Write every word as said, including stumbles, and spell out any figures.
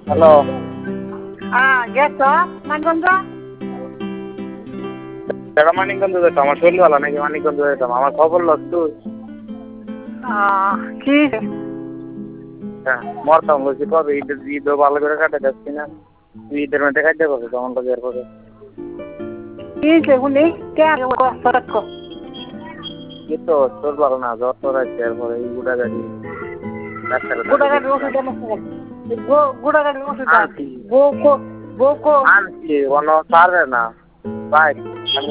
Hello. হ্যাঁ গেছ মানগঞ্জ? এটা মানিকগঞ্জ যেতাম, আমার শরীর ভালো নাকি মানিকগঞ্জ যেতাম, আমার খবর লস তুই। কি হ্যাঁ মরতাম বলছি কবে, ঈদের ঈদও ভালো করে কাটে যাচ্ছি না, তুই ঈদের মধ্যে কাটতে পারবো তখন তো বের করে কি সেগুলি কে আগে কি তো তোর ভালো না, জ্বর তোর আছে এরপরে এই গুড়া গাড়ি ডাক্তারের গোটা গাড়ির ওষুধ গোটা গাড়ির ওষুধ আনছি বউ বউ আনছি কোনো পারবে না, বাইক